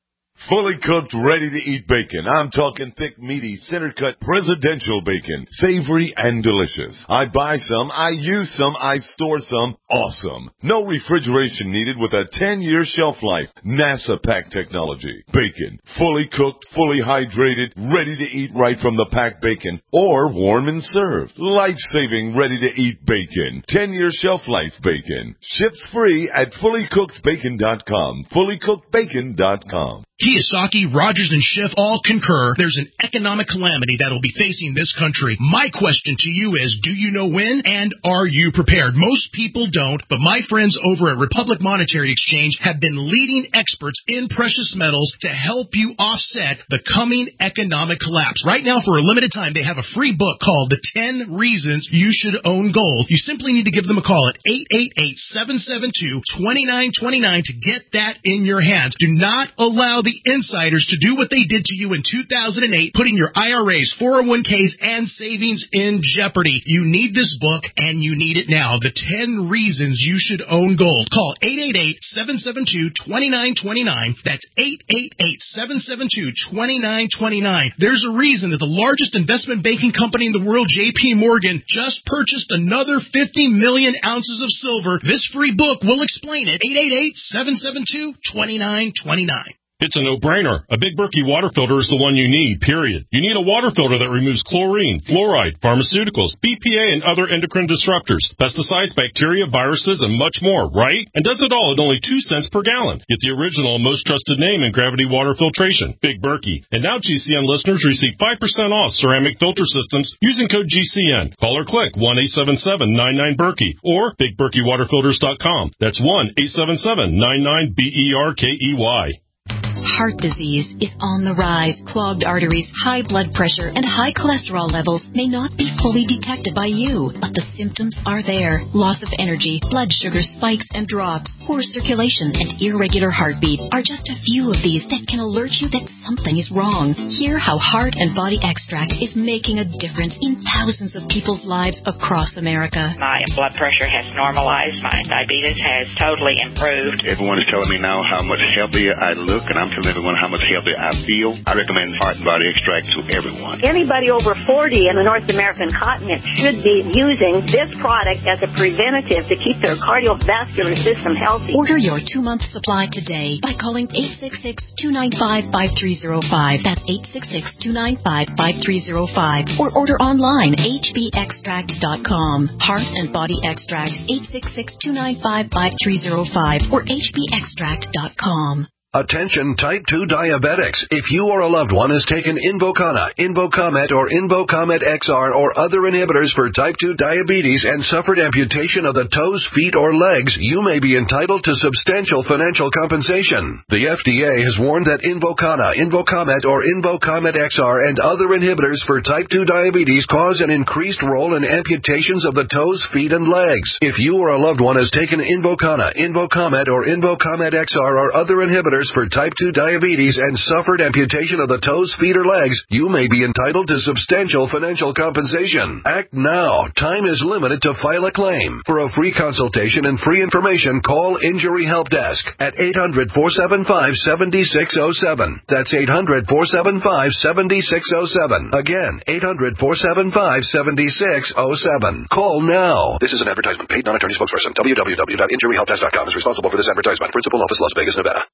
Fully cooked, ready-to-eat bacon. I'm talking thick, meaty, center-cut presidential bacon. Savory and delicious. I buy some, I use some, I store some. Awesome. No refrigeration needed with a ten-year shelf life. NASA pack technology. Bacon. Fully cooked, fully hydrated, ready to eat right from the packed bacon. Or warm and served. Life-saving, ready-to-eat bacon. ten-year shelf life bacon. Ships free at fully cooked bacon dot com. fully cooked bacon dot com. Kiyosaki, Rogers, and Schiff all concur there's an economic calamity that will be facing this country. My question to you is, do you know when, and are you prepared? Most people don't, but my friends over at Republic Monetary Exchange have been leading experts in precious metals to help you offset the coming economic collapse. Right now, for a limited time, they have a free book called The ten Reasons You Should Own Gold. You simply need to give them a call at eight eight eight, seven seven two, two nine two nine to get that in your hands. Do not allow the insiders to do what they did to you in two thousand eight, putting your I R As, four oh one k's, and savings in jeopardy. You need this book, and you need it now. The ten Reasons You Should Own Gold. Call eight eight eight, seven seven two, two nine two nine. That's eight eight eight, seven seven two, two nine two nine. There's a reason that the largest investment banking company in the world, J P Morgan, just purchased another fifty million ounces of silver. This free book will explain it. eight eight eight, seven seven two, two nine two nine. It's a no-brainer. A Big Berkey water filter is the one you need, period. You need a water filter that removes chlorine, fluoride, pharmaceuticals, B P A, and other endocrine disruptors, pesticides, bacteria, viruses, and much more, right? And does it all at only two cents per gallon. Get the original and most trusted name in gravity water filtration, Big Berkey. And now G C N listeners receive five percent off ceramic filter systems using code G C N. Call or click one eight seven seven, nine nine, Berkey or big berkey water filters dot com. That's one eight seven seven, nine nine, B E R K E Y. Heart disease is on the rise. Clogged arteries, high blood pressure, and high cholesterol levels may not be fully detected by you, but the symptoms are there. Loss of energy, blood sugar spikes and drops, poor circulation, and irregular heartbeat are just a few of these that can alert you that something is wrong. Hear how Heart and Body Extract is making a difference in thousands of people's lives across America. My blood pressure has normalized. My diabetes has totally improved. Everyone is telling me now how much healthier I look, and I'm telling everyone how much healthier I feel. I recommend Heart and Body Extract to everyone. Anybody over forty in the North American continent should be using this product as a preventative to keep their cardiovascular system healthy. Order your two-month supply today by calling eight six six, two nine five, five three zero five. That's eight six six, two nine five, five three zero five. Or order online, h b extract dot com. Heart and Body Extract, eight six six, two nine five, five three zero five or h b extract dot com. Attention type two diabetics. If you or a loved one has taken Invokana, Invokamet, or Invokamet X R or other inhibitors for type two diabetes and suffered amputation of the toes, feet, or legs, you may be entitled to substantial financial compensation. The F D A has warned that Invokana, Invokamet, or Invokamet X R and other inhibitors for type two diabetes cause an increased role in amputations of the toes, feet, and legs. If you or a loved one has taken Invokana, Invokamet, or Invokamet X R or other inhibitors for type two diabetes and suffered amputation of the toes, feet, or legs, you may be entitled to substantial financial compensation. Act now. Time is limited to file a claim. For a free consultation and free information, call Injury Help Desk at eight hundred, four seven five, seven six zero seven. That's eight hundred, four seven five, seven six zero seven. Again, eight hundred, four seven five, seven six zero seven. Call now. This is an advertisement paid non-attorney spokesperson. w w w dot injury help desk dot com is responsible for this advertisement. Principal office, Las Vegas, Nevada.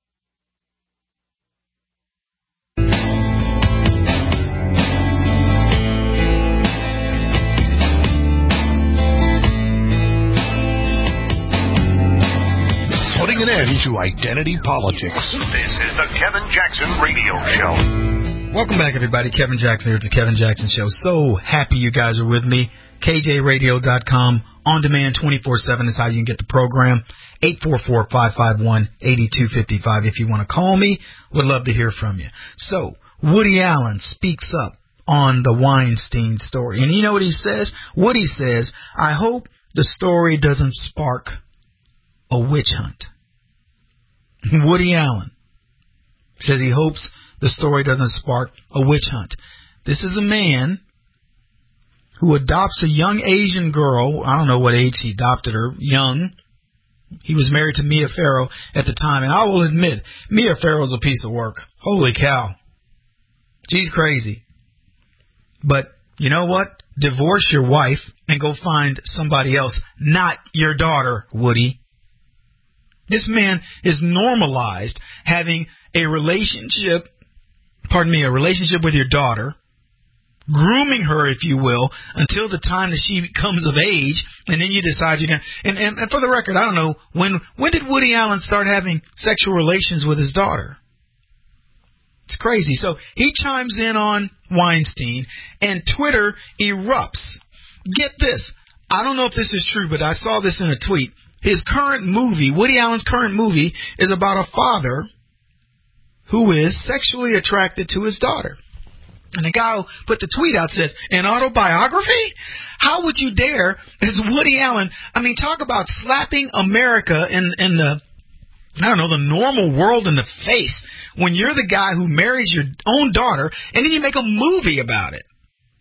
Putting an end to identity politics. This is the Kevin Jackson Radio Show. Welcome back, everybody. Kevin Jackson here. It's the Kevin Jackson Show. So happy you guys are with me. K J radio dot com. On demand twenty-four seven is how you can get the program. eight four four, five five one, eight two five five. If you want to call me, would love to hear from you. So, Woody Allen speaks up on the Weinstein story. And you know what he says? Woody says, I hope the story doesn't spark a witch hunt. Woody Allen says he hopes the story doesn't spark a witch hunt. This is a man who adopts a young Asian girl. I don't know what age he adopted her. Young. He was married to Mia Farrow at the time, and I will admit, Mia Farrow's a piece of work. Holy cow. She's crazy. But you know what? Divorce your wife and go find somebody else, not your daughter, Woody. This man is normalized having a relationship, pardon me, a relationship with your daughter, grooming her, if you will, until the time that she comes of age, and then you decide you're going to... And, and, and for the record, I don't know, when when did Woody Allen start having sexual relations with his daughter? It's crazy. So he chimes in on Weinstein, and Twitter erupts. Get this. I don't know if this is true, but I saw this in a tweet. His current movie, Woody Allen's current movie, is about a father who is sexually attracted to his daughter. And the guy who put the tweet out says, an autobiography? How would you dare, as Woody Allen, I mean, talk about slapping America in, in the, I don't know, the normal world in the face when you're the guy who marries your own daughter and then you make a movie about it.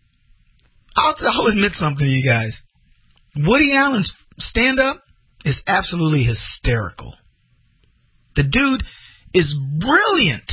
I'll, I'll admit something to you guys. Woody Allen's stand-up is absolutely hysterical. The dude is brilliant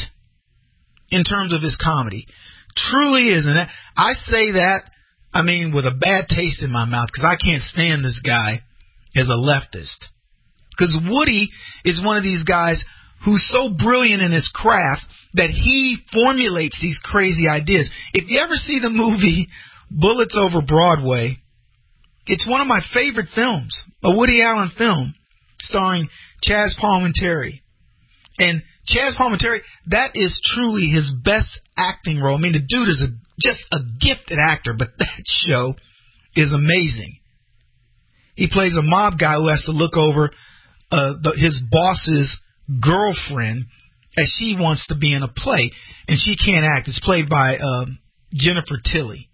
in terms of his comedy. Truly is. And I say that, I mean, with a bad taste in my mouth, because I can't stand this guy as a leftist. Because Woody is one of these guys who's so brilliant in his craft that he formulates these crazy ideas. If you ever see the movie Bullets Over Broadway, it's one of my favorite films, a Woody Allen film starring Chaz Palminteri. And Chaz Palminteri, that is truly his best acting role. I mean, the dude is a, just a gifted actor, but that show is amazing. He plays a mob guy who has to look over uh, the, his boss's girlfriend as she wants to be in a play, and she can't act. It's played by uh, Jennifer Tilly.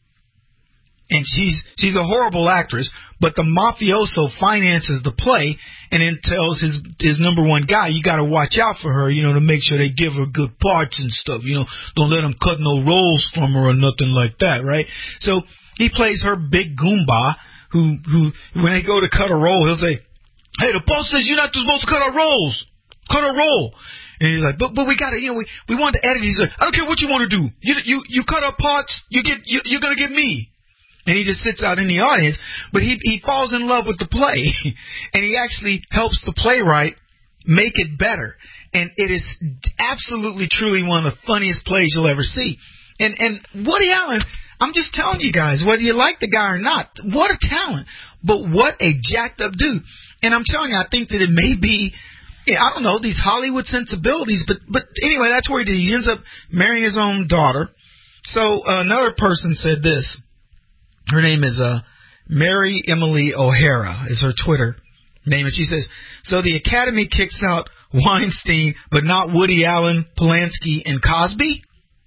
And she's she's a horrible actress, but the mafioso finances the play and then tells his his number one guy, you got to watch out for her, you know, to make sure they give her good parts and stuff. You know, don't let them cut no roles from her or nothing like that, right? So he plays her big goomba who, who when they go to cut a roll, he'll say, hey, the boss says you're not supposed to cut our rolls. Cut a roll. And he's like, but but we got to, you know, we, we want to edit. He's like, I don't care what you want to do. You you you cut our parts, you get you, you're going to get me. And he just sits out in the audience, but he he falls in love with the play, and he actually helps the playwright make it better. And it is absolutely, truly one of the funniest plays you'll ever see. And and Woody Allen, I'm just telling you guys, whether you like the guy or not, what a talent, but what a jacked up dude. And I'm telling you, I think that it may be, I don't know, these Hollywood sensibilities, but but anyway, that's where he did. He ends up marrying his own daughter. So uh, another person said this. Her name is uh, Mary Emily O'Hara is her Twitter name. And she says, so the Academy kicks out Weinstein, but not Woody Allen, Polanski, and Cosby?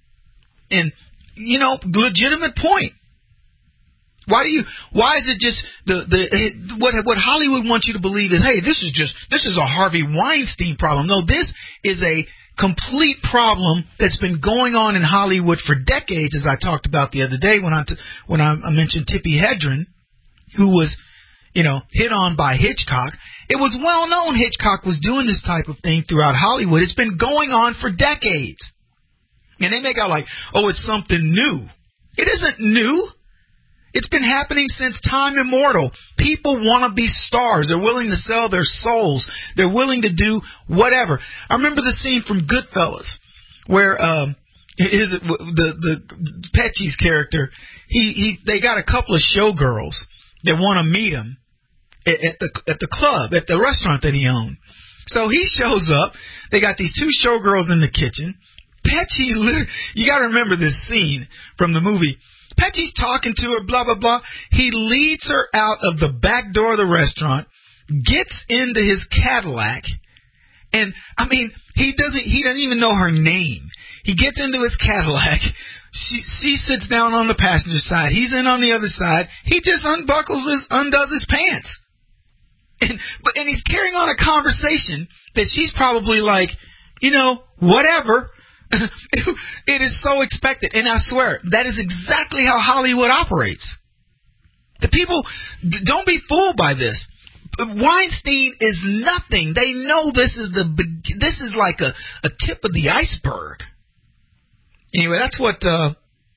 And, you know, legitimate point. Why do you, why is it just the, the, what, what Hollywood wants you to believe is, hey, this is just, this is a Harvey Weinstein problem. No, this is a complete problem that's been going on in Hollywood for decades, as I talked about the other day when I, t- when I, I mentioned Tippi Hedren, who was, you know, hit on by Hitchcock. It was well known Hitchcock was doing this type of thing throughout Hollywood. It's been going on for decades. And they make out like, oh, it's something new. It isn't new. It's been happening since time immemorial. People want to be stars. They're willing to sell their souls. They're willing to do whatever. I remember the scene from Goodfellas where um, his, the the Pesci's character, he, he they got a couple of showgirls that want to meet him at, at the at the club, at the restaurant that he owned. So he shows up. They got these two showgirls in the kitchen. Pesci, you got to remember this scene from the movie. Pesci's talking to her, blah, blah, blah. He leads her out of the back door of the restaurant, gets into his Cadillac, and, I mean, he doesn't he doesn't even know her name. He gets into his Cadillac. She, she sits down on the passenger side. He's in on the other side. He just unbuckles his, undoes his pants. And, but, and he's carrying on a conversation that she's probably like, you know, whatever. It is so expected, and I swear that is exactly how Hollywood operates. The people, don't be fooled by this. Weinstein is nothing. They know this is the this is like a, a tip of the iceberg. Anyway, that's what uh,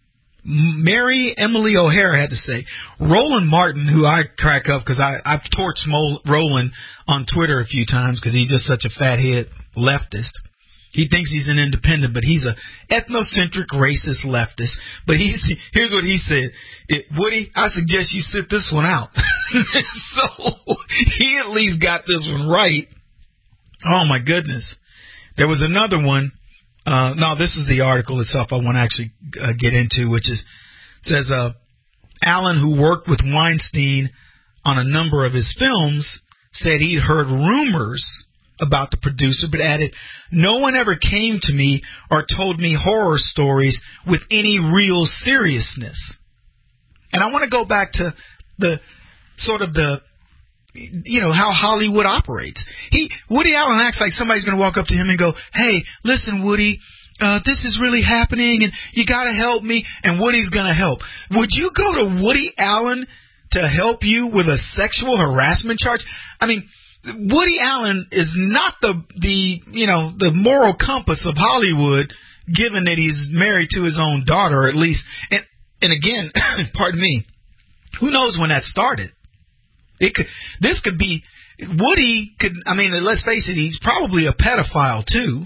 Mary Emily O'Hara had to say. Roland Martin, who I crack up because I've torched Mo- Roland on Twitter a few times because he's just such a fathead leftist. He thinks he's an independent, but he's a ethnocentric, racist leftist. But he's here's what he said. It, Woody, I suggest you sit this one out. So he at least got this one right. Oh, my goodness. There was another one. Uh, no, this is the article itself I want to actually uh, get into, which is says uh, Allen, who worked with Weinstein on a number of his films, said he'd heard rumors about the producer, but added, no one ever came to me or told me horror stories with any real seriousness. And I want to go back to the sort of the, you know, how Hollywood operates. He, Woody Allen acts like somebody's going to walk up to him and go, hey, listen, Woody, uh, this is really happening and you got to help me. And Woody's going to help. Would you go to Woody Allen to help you with a sexual harassment charge? I mean, Woody Allen is not the, the, you know, the moral compass of Hollywood, given that he's married to his own daughter, at least. And, and again, pardon me, who knows when that started? It could, this could be, Woody could, I mean, let's face it, he's probably a pedophile too.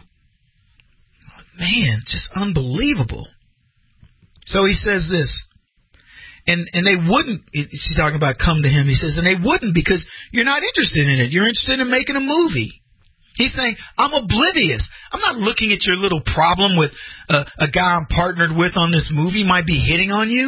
Man, just unbelievable. So he says this. And and they wouldn't, she's talking about come to him, he says, and they wouldn't because you're not interested in it. You're interested in making a movie. He's saying, I'm oblivious. I'm not looking at your little problem with a, a guy I'm partnered with on this movie might be hitting on you.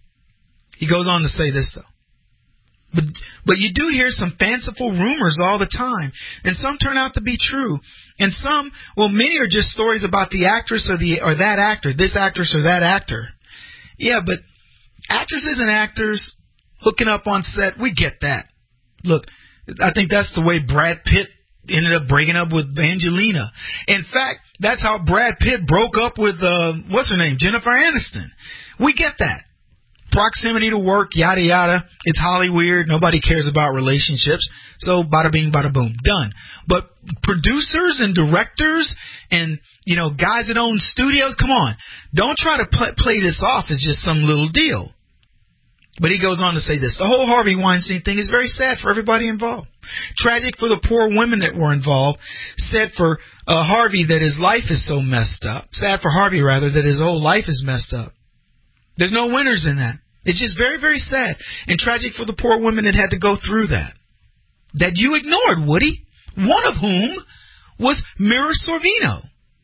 He goes on to say this, though. But but you do hear some fanciful rumors all the time, and some turn out to be true. And some, well, many are just stories about the actress or the or that actor, this actress or that actor. Yeah, but actresses and actors hooking up on set, we get that. Look, I think that's the way Brad Pitt ended up breaking up with Angelina. In fact, that's how Brad Pitt broke up with, uh, what's her name, Jennifer Aniston. We get that. Proximity to work, yada, yada. It's Hollywood. Nobody cares about relationships. So bada bing, bada boom. Done. But producers and directors and, you know, guys that own studios, come on. Don't try to play, play this off as just some little deal. But he goes on to say this. The whole Harvey Weinstein thing is very sad for everybody involved. Tragic for the poor women that were involved. Sad for uh, Harvey that his life is so messed up. Sad for Harvey, rather, that his whole life is messed up. There's no winners in that. It's just very, very sad and tragic for the poor women that had to go through that. That you ignored, Woody. One of whom was Mira Sorvino.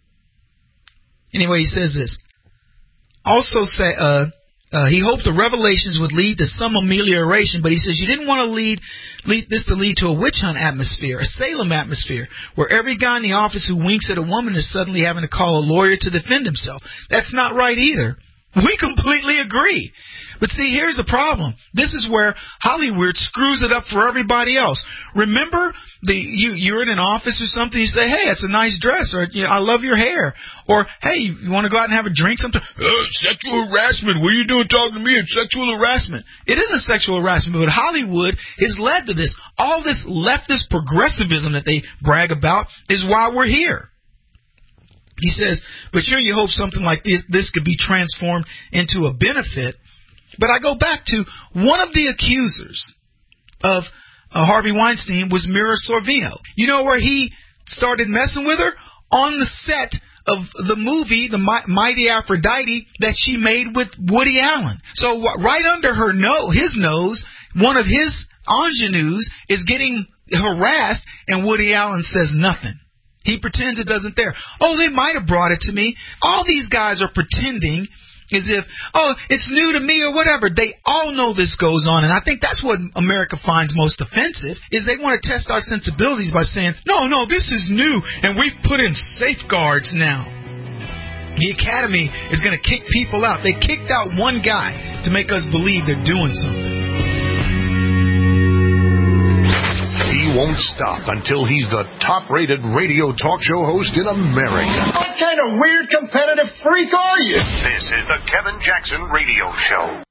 Anyway, he says this. Also say, uh, uh, he hoped the revelations would lead to some amelioration, but he says you didn't want to lead, lead this to lead to a witch hunt atmosphere, a Salem atmosphere, where every guy in the office who winks at a woman is suddenly having to call a lawyer to defend himself. That's not right either. We completely agree. But see, here's the problem. This is where Hollywood screws it up for everybody else. Remember, the you, you're in an office or something, you say, hey, it's a nice dress, or you know, I love your hair. Or, hey, you want to go out and have a drink sometime? Oh, sexual harassment. What are you doing talking to me? It's sexual harassment. It isn't sexual harassment, but Hollywood has led to this. All this leftist progressivism that they brag about is why we're here. He says, but sure, you hope something like this, this could be transformed into a benefit. But I go back to one of the accusers of uh, Harvey Weinstein was Mira Sorvino. You know where he started messing with her? On the set of the movie, The Mighty Aphrodite, that she made with Woody Allen. So right under her nose, his nose, one of his ingenues is getting harassed, and Woody Allen says nothing. He pretends it doesn't there. Oh, they might have brought it to me. All these guys are pretending as if, oh, it's new to me or whatever. They all know this goes on, and I think that's what America finds most offensive, is they want to test our sensibilities by saying, no, no, this is new, and we've put in safeguards now. The Academy is going to kick people out. They kicked out one guy to make us believe they're doing something. He won't stop until he's the top-rated radio talk show host in America. What kind of weird competitive freak are you? This is the Kevin Jackson Radio Show.